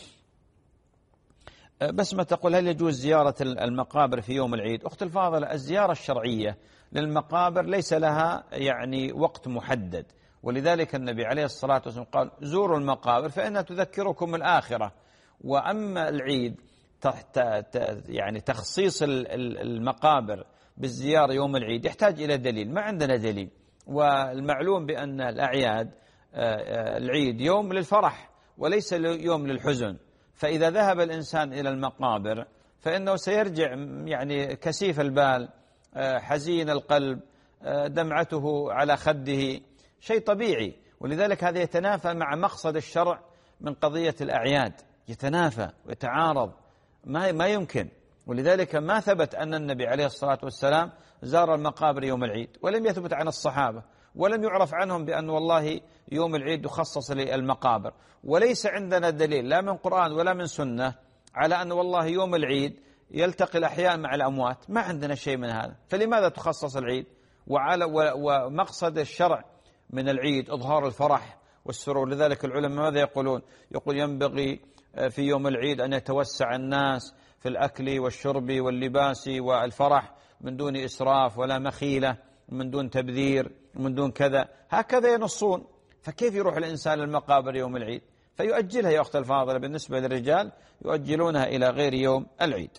بس ما تقول هل يجوز زيارة المقابر في يوم العيد؟ أخت الفاضلة، الزيارة الشرعية للمقابر ليس لها يعني وقت محدد، ولذلك النبي عليه الصلاة والسلام قال زوروا المقابر فإنها تذكركم الآخرة. وأما العيد يعني تخصيص المقابر بالزيارة يوم العيد يحتاج إلى دليل، ما عندنا دليل. والمعلوم بأن الأعياد العيد يوم للفرح وليس يوم للحزن، فإذا ذهب الإنسان إلى المقابر فإنه سيرجع يعني كسيف البال، حزين القلب، دمعته على خده، شيء طبيعي. ولذلك هذا يتنافى مع مقصد الشرع من قضية الأعياد، يتنافى ويتعارض، ما ما يمكن. ولذلك ما ثبت أن النبي عليه الصلاة والسلام زار المقابر يوم العيد، ولم يثبت عن الصحابة، ولم يعرف عنهم بأن والله يوم العيد يخصص للمقابر. وليس عندنا دليل لا من قرآن ولا من سنة على أن والله يوم العيد يلتقي الأحياء مع الأموات، ما عندنا شيء من هذا. فلماذا تخصص العيد؟ وعلى ومقصد الشرع من العيد إظهار الفرح والسرور. لذلك العلماء ماذا يقولون؟ يقول ينبغي في يوم العيد أن يتوسع الناس في الأكل والشرب واللباس والفرح من دون إسراف ولا مخيلة، من دون تبذير، من دون كذا، هكذا ينصون. فكيف يروح الإنسان للمقابر يوم العيد؟ فيؤجلها يا أخت الفاضلة. بالنسبة للرجال يؤجلونها إلى غير يوم العيد.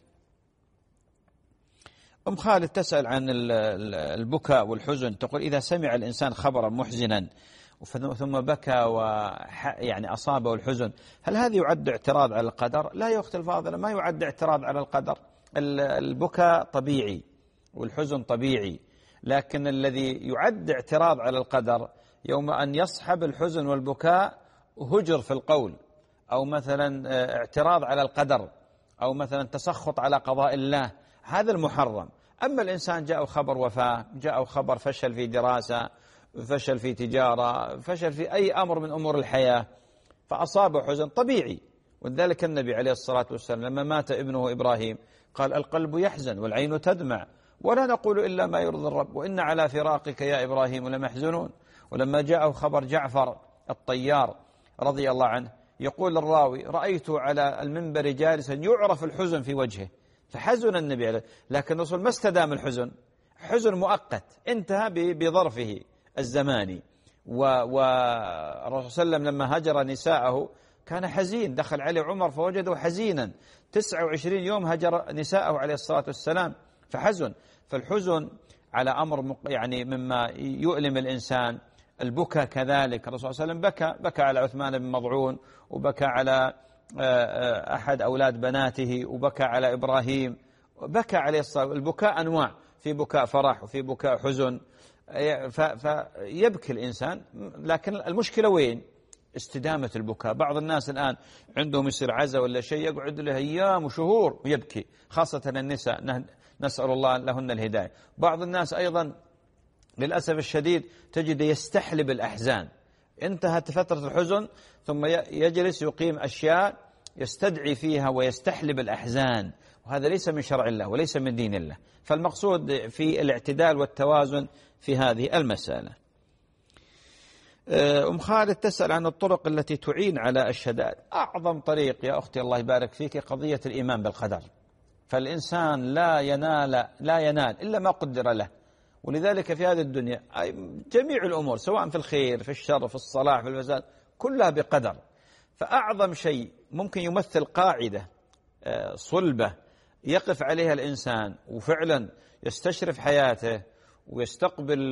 أم خالد تسأل عن البكاء والحزن، تقول إذا سمع الإنسان خبرا محزنا ثم بكى ويعني أصابه الحزن، هل هذا يعد اعتراض على القدر؟ لا يا أخت الفاضلة، ما يعد اعتراض على القدر. البكاء طبيعي والحزن طبيعي، لكن الذي يعد اعتراض على القدر يوم أن يصحب الحزن والبكاء هجر في القول، أو مثلا اعتراض على القدر، أو مثلا تسخط على قضاء الله، هذا المحرم. أما الإنسان جاء خبر وفاة، جاء خبر فشل في دراسة، فشل في تجارة، فشل في أي أمر من أمور الحياة، فأصابه حزن طبيعي. ولذلك النبي عليه الصلاة والسلام لما مات ابنه إبراهيم قال القلب يحزن والعين تدمع ولا نقول إلا ما يرضي الرب وإن على فراقك يا إبراهيم لمحزنون. ولما جاءه خبر جعفر الطيار رضي الله عنه يقول الراوي رأيت على المنبر جالسا يعرف الحزن في وجهه، فحزن النبي عليه، لكن الرسول ما استدام الحزن، حزن مؤقت انتهى بظرفه الزماني. والرسول صلى الله عليه وسلم لما هجر نساءه كان حزين، دخل عليه عمر فوجده حزينا، تسعة وعشرين يوم هجر نساءه عليه الصلاة والسلام، فحزن. فالحزن على أمر يعني مما يؤلم الإنسان. البكاء كذلك، الرسول صلى الله عليه وسلم بكى بكى على عثمان بن مضعون، وبكى على أحد أولاد بناته، وبكى على إبراهيم، بكى عليه الصلاة. البكاء أنواع، في بكاء فرح وفي بكاء حزن. فيبكي الإنسان. لكن المشكلة وين؟ استدامة البكاء. بعض الناس الآن عندهم يصير عزا ولا شيء يقعد له أيام وشهور ويبكي، خاصة النساء، نسأل الله لهن الهداية. بعض الناس أيضا للأسف الشديد تجد يستحلب الأحزان، انتهت فترة الحزن ثم يجلس يقيم أشياء يستدعي فيها ويستحلب الأحزان، وهذا ليس من شرع الله وليس من دين الله. فالمقصود في الاعتدال والتوازن في هذه المسألة. أم خالد تسأل عن الطرق التي تعين على الشدائد. أعظم طريق يا أختي الله يبارك فيك قضية الإيمان بالقدر. فالإنسان لا ينال لا ينال إلا ما قدر له، ولذلك في هذه الدنيا جميع الأمور سواء في الخير في الشر في الصلاح في الفساد كلها بقدر. فأعظم شيء ممكن يمثل قاعدة صلبة يقف عليها الإنسان وفعلا يستشرف حياته ويستقبل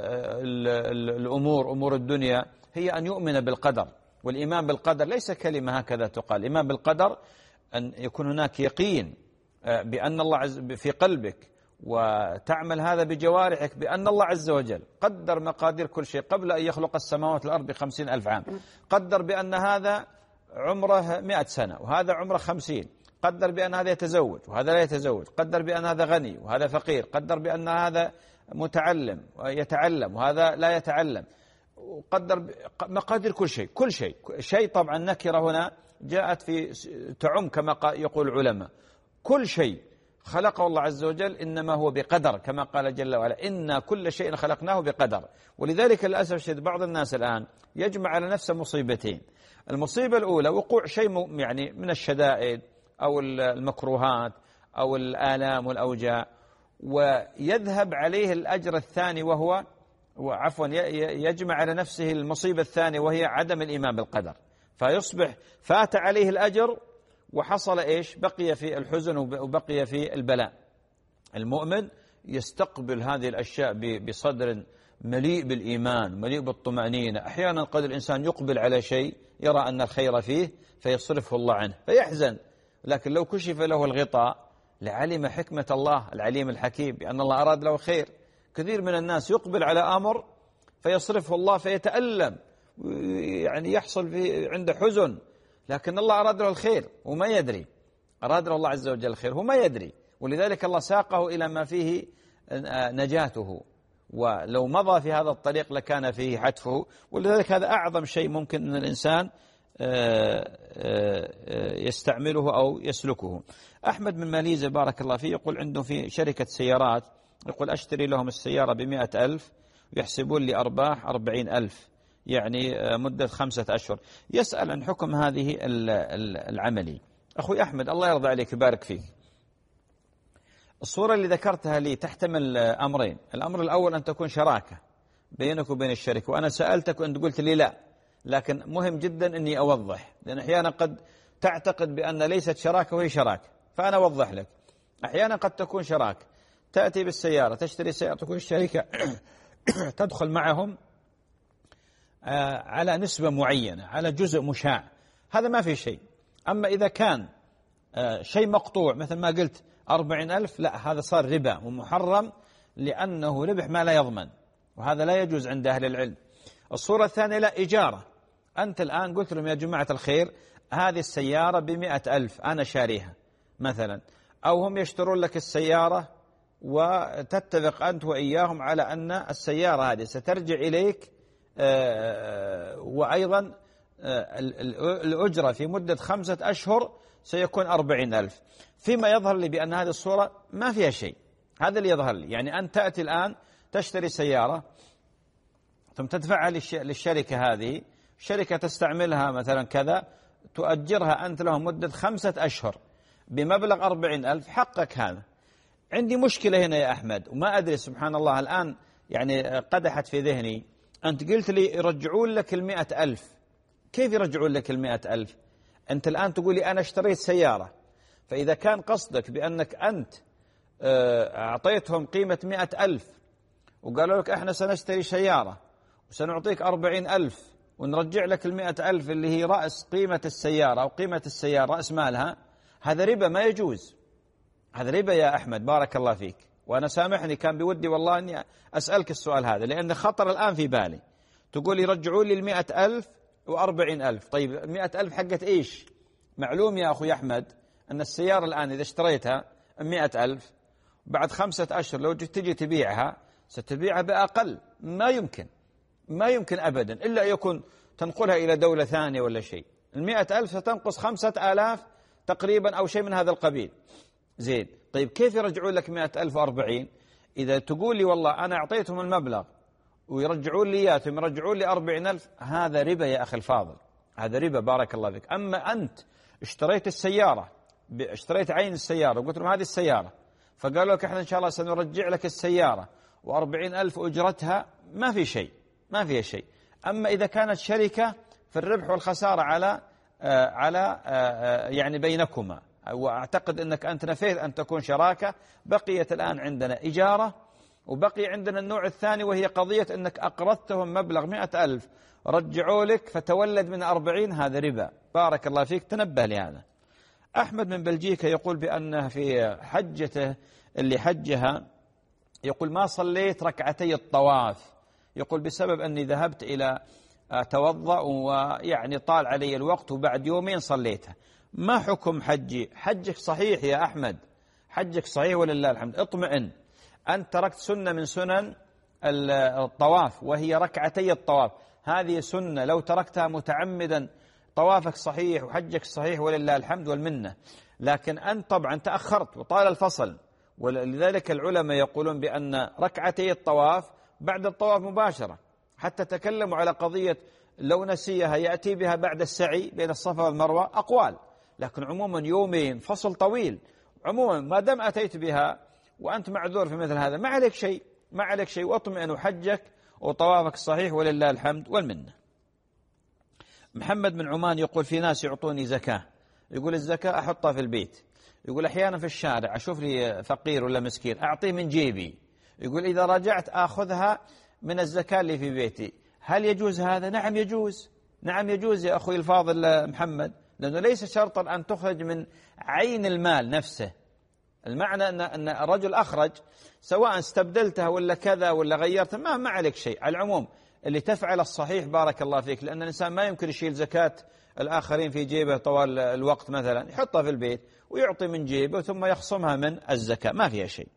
الأمور أمور الدنيا، هي أن يؤمن بالقدر. والإيمان بالقدر ليس كلمة هكذا تقال، الإيمان بالقدر أن يكون هناك يقين بأن الله عز في قلبك، وتعمل هذا بجوارحك بأن الله عز وجل قدر مقادير كل شيء قبل أن يخلق السماوات والأرض بخمسين ألف عام. قدر بأن هذا عمره مئة سنة وهذا عمره خمسين، قدر بأن هذا يتزوج وهذا لا يتزوج، قدر بأن هذا غني وهذا فقير، قدر بأن هذا متعلم ويتعلم وهذا لا يتعلم، وقدر مقادير كل شيء. كل شيء شيء طبعا نكرة هنا جاءت في تعم كما يقول العلماء. كل شيء خلقه الله عز وجل إنما هو بقدر، كما قال جل وعلا إنا كل شيء خلقناه بقدر. ولذلك للأسف الشديد بعض الناس الآن يجمع على نفسه مصيبتين. المصيبة الأولى وقوع شيء يعني من الشدائد أو المكروهات أو الآلام والأوجاع، ويذهب عليه الأجر الثاني وهو وعفوا يجمع على نفسه المصيبة الثانية وهي عدم الإيمان بالقدر، فيصبح فات عليه الأجر وحصل إيش؟ بقي في الحزن وبقي في البلاء. المؤمن يستقبل هذه الأشياء بصدر مليء بالإيمان مليء بالطمأنينة. أحيانا قد الإنسان يقبل على شيء يرى أن الخير فيه فيصرفه الله عنه فيحزن، لكن لو كشف له الغطاء لعلم حكمة الله العليم الحكيم بأن الله أراد له خير. كثير من الناس يقبل على أمر فيصرفه الله فيتألم، يعني يحصل في عنده حزن، لكن الله أراد له الخير وما يدري، أراد له الله عز وجل الخير وما يدري، ولذلك الله ساقه إلى ما فيه نجاته، ولو مضى في هذا الطريق لكان فيه حتفه. ولذلك هذا أعظم شيء ممكن أن الإنسان يستعمله أو يسلكه. أحمد من ماليزيا بارك الله فيه يقول عنده في شركة سيارات، يقول أشتري لهم السيارة بمئة ألف ويحسبون لي أرباح أربعين ألف، يعني مدة خمسة أشهر. يسأل عن حكم هذه العملي. أخوي أحمد الله يرضى عليك يبارك فيك، الصورة اللي ذكرتها لي تحتمل أمرين. الأمر الأول أن تكون شراكة بينك وبين الشركة، وأنا سألتك وأنت قلت لي لا، لكن مهم جدا أني أوضح، لأن أحيانا قد تعتقد بأن ليست شراكة وهي شراكة، فأنا أوضح لك. أحيانا قد تكون شراكة، تأتي بالسيارة تشتري سيارة تكون الشركة تدخل معهم على نسبة معينة على جزء مشاع، هذا ما في شيء. أما إذا كان شيء مقطوع مثل ما قلت أربعين ألف، لا هذا صار ربا ومحرم، لأنه ربح ما لا يضمن، وهذا لا يجوز عند أهل العلم. الصورة الثانية لا إجارة، أنت الآن قلت لهم يا جماعة الخير هذه السيارة بمئة ألف أنا شاريها مثلا، أو هم يشترون لك السيارة وتتفق أنت وإياهم على أن السيارة هذه سترجع إليك وأيضا الأجرة في مدة خمسة أشهر سيكون أربعين ألف. فيما يظهر لي بأن هذه الصورة ما فيها شيء، هذا اللي يظهر لي. يعني أنت تأتي الآن تشتري سيارة ثم تدفعها للشركة هذه، الشركة تستعملها مثلا كذا، تؤجرها أنت لهم مدة خمسة أشهر بمبلغ أربعين ألف، حقك هذا. عندي مشكلة هنا يا أحمد وما أدري سبحان الله الآن يعني قدحت في ذهني، أنت قلت لي يرجعون لك المئة ألف، كيف يرجعون لك المئة ألف؟ أنت الآن تقول لي أنا اشتريت سيارة، فإذا كان قصدك بأنك أنت أعطيتهم قيمة مئة ألف وقالوا لك إحنا سنشتري سيارة وسنعطيك أربعين ألف ونرجع لك المئة ألف اللي هي رأس قيمة السيارة أو قيمة السيارة رأس مالها، هذا ربا ما يجوز، هذا ربا يا أحمد بارك الله فيك، وأنا سامحني كان بودي والله أني أسألك السؤال هذا، لأن خطر الآن في بالي. تقول يرجعوا لي المئة ألف وأربعين ألف. طيب المئة ألف حقت إيش؟ معلوم يا أخوي أحمد أن السيارة الآن إذا اشتريتها مئة ألف، بعد خمسة أشهر لو جيت تجي تبيعها ستبيعها بأقل. ما يمكن ما يمكن أبدا، إلا يكون تنقلها إلى دولة ثانية ولا شيء. المئة ألف ستنقص خمسة آلاف تقريبا أو شيء من هذا القبيل. زين، طيب كيف يرجعون لك مئة ألف وأربعين؟ إذا تقول لي والله أنا أعطيتهم المبلغ ويرجعون لي إياه ثم يرجعون لي أربعين ألف، هذا ربا يا أخي الفاضل، هذا ربا بارك الله فيك. أما أنت اشتريت السيارة، اشتريت عين السيارة وقلت لهم هذه السيارة، فقالوا لك احنا إن شاء الله سنرجع لك السيارة وأربعين ألف أجرتها، ما في شيء ما فيها شيء. أما إذا كانت شركة فالربح والخسارة على آه على آه يعني بينكما، وأعتقد أنك أنت نفيت أن تكون شراكة. بقيت الآن عندنا إجارة، وبقي عندنا النوع الثاني وهي قضية أنك أقرضتهم مبلغ مئة ألف رجعوا لك فتولد من أربعين، هذا ربا بارك الله فيك، تنبه لهذا. أحمد من بلجيكا يقول بأنه في حجته اللي حجها يقول ما صليت ركعتي الطواف، يقول بسبب أني ذهبت إلى أتوضأ ويعني طال علي الوقت وبعد يومين صليتها. ما حكم حجي؟ حجك صحيح يا أحمد، حجك صحيح ولله الحمد. اطمئن، أنت تركت سنة من سنن الطواف وهي ركعتي الطواف، هذه سنة لو تركتها متعمدا طوافك صحيح وحجك صحيح ولله الحمد والمنة. لكن أنت طبعا تأخرت وطال الفصل، ولذلك العلماء يقولون بأن ركعتي الطواف بعد الطواف مباشرة. حتى تكلموا على قضية لو نسيها يأتي بها بعد السعي بين الصفا والمروة، أقوال، لكن عموما يومين فصل طويل. عموما ما دام أتيت بها وأنت معذور في مثل هذا ما عليك شيء ما عليك شيء واطمئن حجك وطوافك صحيح ولله الحمد والمنة. محمد من عمان يقول في ناس يعطوني زكاة، يقول الزكاة أحطها في البيت، يقول أحيانا في الشارع أشوف لي فقير ولا مسكين أعطيه من جيبي، يقول إذا رجعت أخذها من الزكاة اللي في بيتي، هل يجوز هذا؟ نعم يجوز، نعم يجوز يا أخوي الفاضل محمد، لأنه ليس شرطا أن تخرج من عين المال نفسه. المعنى أن أن الرجل أخرج سواء استبدلتها ولا كذا ولا غيرتها ما ما عليك شيء. على العموم اللي تفعل الصحيح بارك الله فيك، لأن الإنسان ما يمكن يشيل زكاة الآخرين في جيبه طوال الوقت، مثلا يحطها في البيت ويعطي من جيبه ثم يخصمها من الزكاة، ما فيها شيء.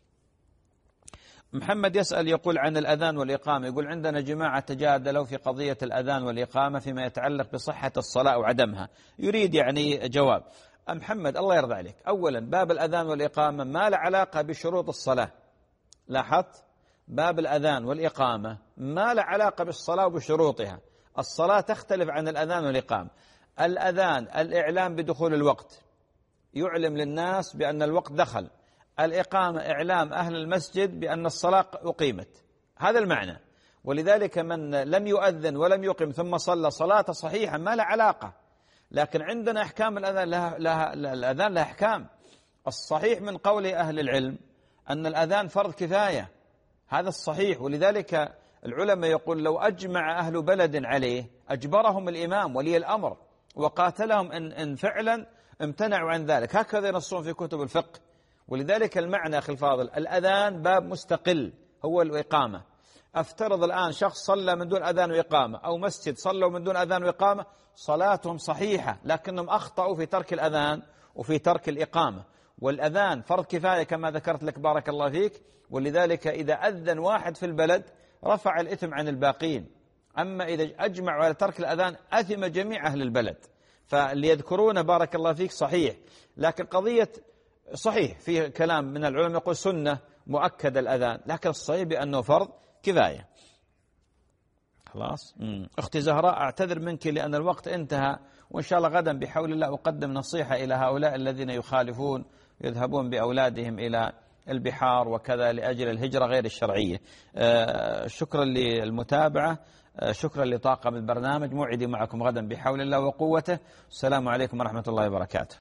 محمد يسأل يقول عن الأذان والإقامة، يقول عندنا جماعة تجادلوا في قضية الأذان والإقامة فيما يتعلق بصحة الصلاة وعدمها، يريد يعني جواب. محمد الله يرضى عليك، أولا باب الأذان والإقامة ما له علاقة بشروط الصلاة، لاحظت؟ باب الأذان والإقامة ما له علاقة بالصلاة وبشروطها. الصلاة تختلف عن الأذان والإقامة. الأذان الإعلام بدخول الوقت، يعلم للناس بأن الوقت دخل. الإقامة إعلام أهل المسجد بأن الصلاة أقيمت، هذا المعنى. ولذلك من لم يؤذن ولم يقم ثم صلى صلاة صحيحة ما له علاقة. لكن عندنا أحكام الأذان لها, لها الأذان لها أحكام. الصحيح من قول أهل العلم أن الأذان فرض كفاية، هذا الصحيح. ولذلك العلماء يقول لو أجمع أهل بلد عليه أجبرهم الإمام ولي الأمر وقاتلهم إن, إن فعلا امتنعوا عن ذلك، هكذا ينصون في كتب الفقه. ولذلك المعنى أخي الفاضل الأذان باب مستقل هو الإقامة. أفترض الآن شخص صلى من دون أذان وإقامة أو مسجد صلوا من دون أذان وإقامة، صلاتهم صحيحة لكنهم أخطأوا في ترك الأذان وفي ترك الإقامة. والأذان فرض كفاية كما ذكرت لك بارك الله فيك، ولذلك إذا أذن واحد في البلد رفع الإثم عن الباقين. أما إذا أجمعوا على ترك الأذان أثم جميع أهل البلد. فاللي يذكرون بارك الله فيك صحيح، لكن قضية صحيح في كلام من العلماء يقول سنة مؤكد الأذان، لكن الصحيح بأنه فرض كفاية. خلاص. مم. أختي زهراء أعتذر منك لأن الوقت انتهى، وإن شاء الله غدا بحول الله أقدم نصيحة إلى هؤلاء الذين يخالفون يذهبون بأولادهم إلى البحار وكذا لأجل الهجرة غير الشرعية. آه شكرا للمتابعة، آه شكرا لطاقم البرنامج. موعدي معكم غدا بحول الله وقوته. السلام عليكم ورحمة الله وبركاته.